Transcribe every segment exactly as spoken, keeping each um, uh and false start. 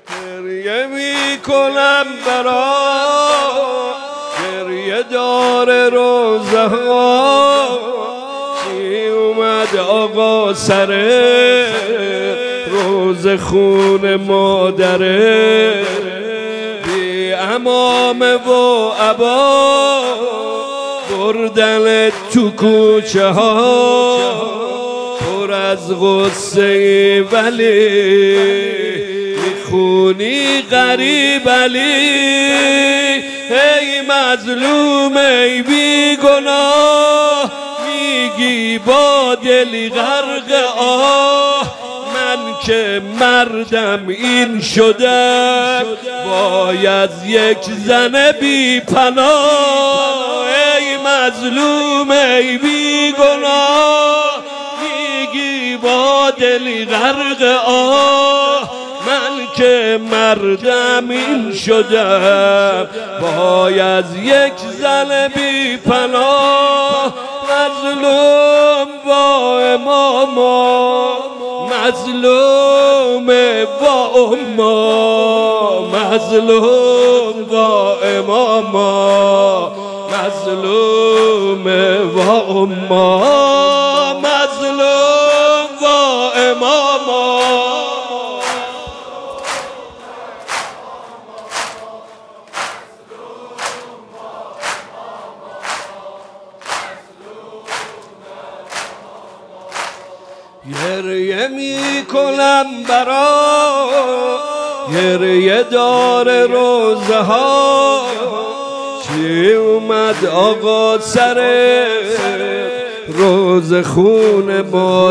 گریه می کنم برا گریه داره روزه ها چی اومد آقا سر روز خون مادره بی امامه و عبا بردن تو کوچه ها پر از غصه ولی خونی غریب علی ای مظلوم ای بی گناه میگی با دلی غرق آه من که مردم این شدم باید یک زن بی پناه ای مظلوم ای بی گناه میگی با دلی غرق آه من که مردم این شدم باید یک زن بی پناه مظلوم با اماما مظلوم با اما مظلوم با اماما مظلوم با اما مظلوم با اماما گریه می کنم برا گریه داره روزه ها چی اومد آقا سر روز خون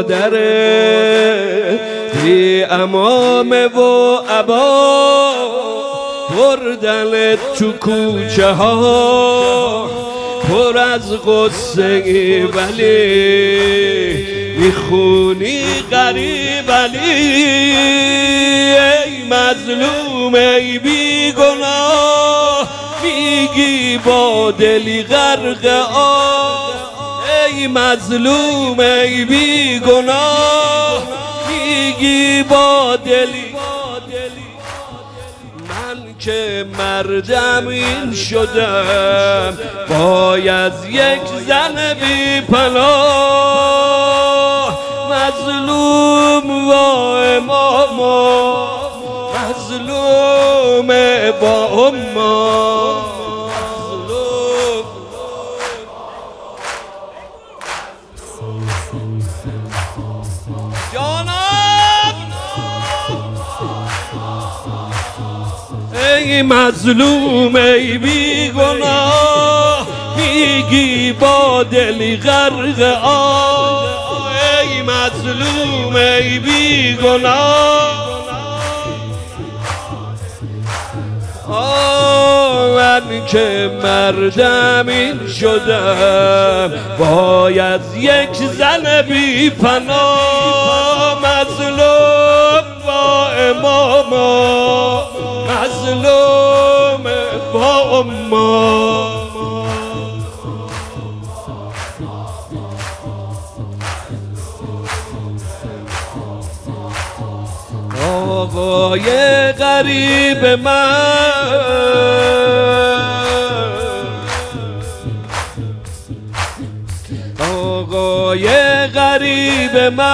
مادره بی امامه و عبا بردن تو کوچه ها پر از غصه ولی میخونی غریب علی ای مظلوم ای بی گناه میگی با دلی غرق آه ای مظلوم ای بی گناه میگی با دلی من که مردم این شدم باید یک زن بی پناه مظلوم با اماما مظلوم با اما مظلوم جانم ای مظلوم ای بی گناه میگی با دلی غرق آه ای مظلوم ای بی گناه آه من که مردم این شدم باید یک زن بی پناه مظلوم با اماما مظلوم با اما آقای غریب من آقای غریب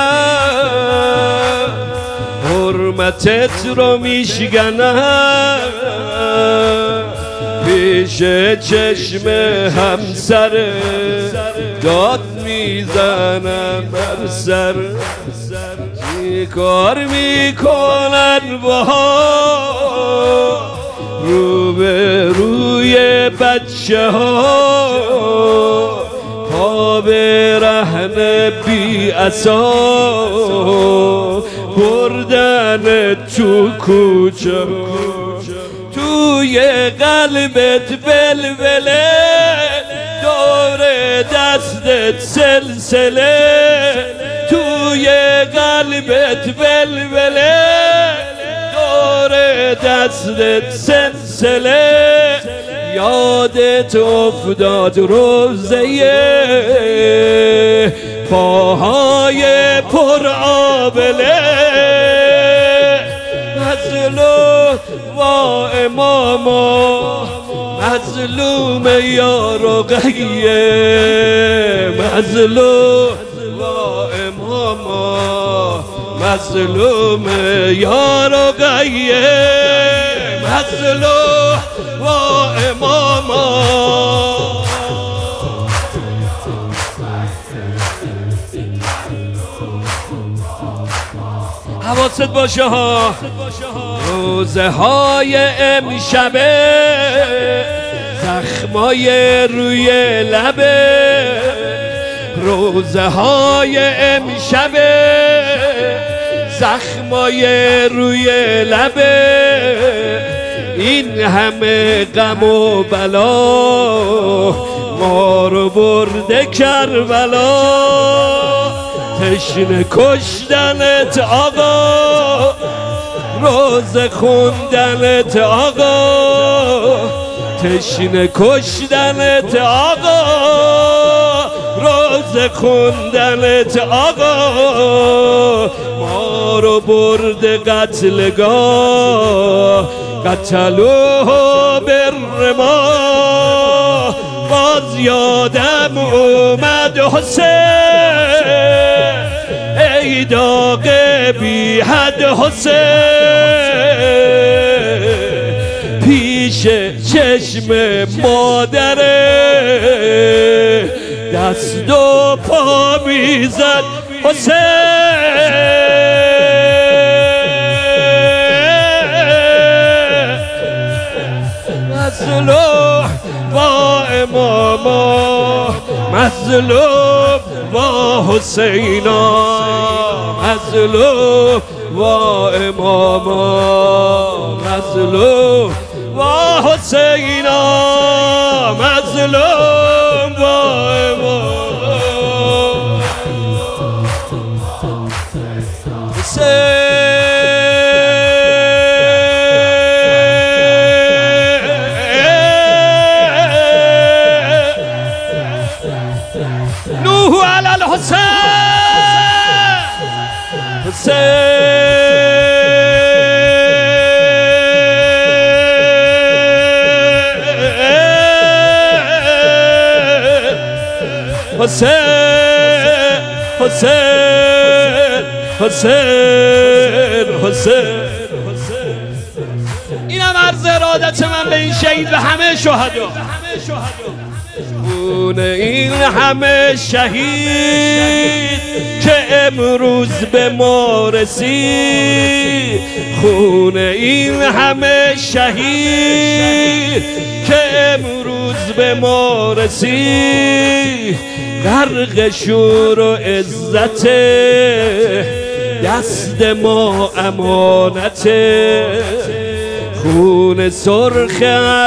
من حرمتت رو میشکنم پیش چشم همسر داد میزنم بر سر چی کار میکنن با رو به روی بچه ها پا به رهن بی عصا بردن تو کوچه توی قلبت بلبله دور دستت سلسله توی قلبت بلبله دور دستت سلسله یادت افتاد روزه پاهای پر آبله مظلوم و اماما مظلوم یا رقیه مظلوم و اماما مظلوم یا رقیه مظلوم و اماما حواست باشه ها روزه های امشبه زخمای روی لبه روزه های امشبه زخمای روی لبه این همه غم و بلا ما رو برده کربلا تشنه کشتنت آقا روزه خوندنت آقا تشنه کشتنت آقا روزه خوندنت آقا ما رو برده قتلگاه قتلوه بر ما باز یادم اومد حسین ای داغ بی حد حسین پیش چشم مادره دست و پا میزد حسین مظلوم با اماما مظلوم با حسینا مظلوم با اماما مظلوم با حسینا مظلوم با اماما حسین نوح علی الحسین حسین حسین حسین حسین اینم عرض ارادت من به این شهید و همه شهدا خون این همه شهید که امروز به ما رسید خون این همه شهید که امروز به ما رسید غرق شور و عزت دست ما امانت خون سرخ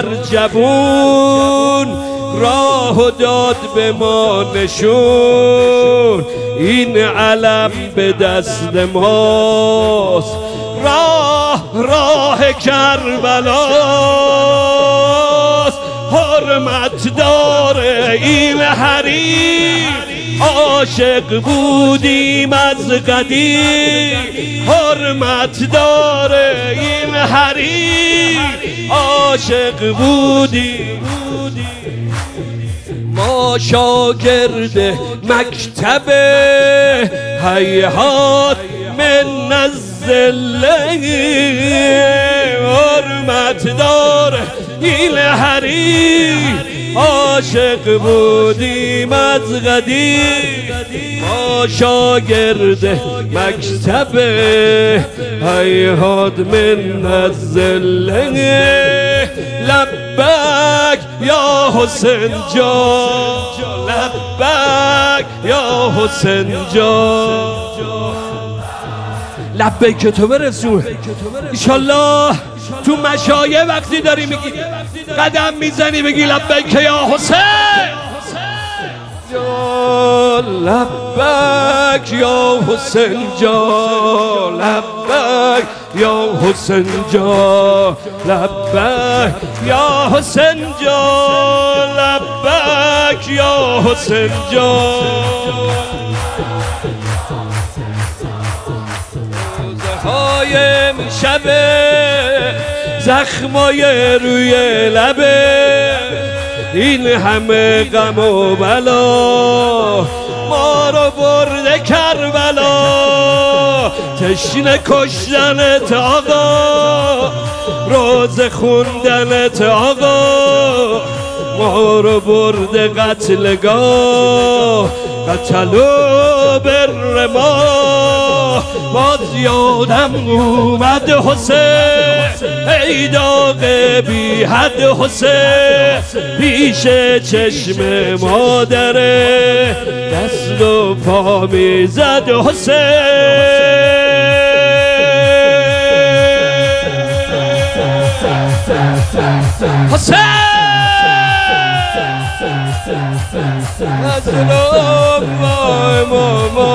ارجبون راه داد به ما نشون این علم به دست ماست راه راه کربلاست حرمت داره این حریم عاشق بودیم از قدیم حرمت داره این حریم عاشق بودیم ما شاگرد مکتب هیهات من الذله حرمت داره این حریم عاشق بودیم از قدیم ما شاگرد مکتب هیهات من الذله لبک یا حسین جان لبک یا حسین جان لبیک تو برسون ایشالله تو مشایع وقتی داری میگی قدم میزنی بگی لبیک یا حسین یا لبیک یا حسین جان لبیک یا حسین جان لبیک یا حسین جان لبیک یا حسین جان های شبه زخمای روی لبه این همه غم و بلا ما رو برده کربلا تشنه کشتنت آقا روز خوندنت آقا ما رو برده قتلگاه قتلو بر ما باز یادم اومد حسین ای داغ بی حد حسین پیش چشم مادره دست و پا میزد حسین حسین مظلوم وای ماما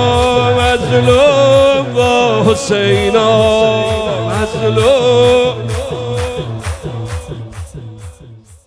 مظلوم وای حسینا مظلوم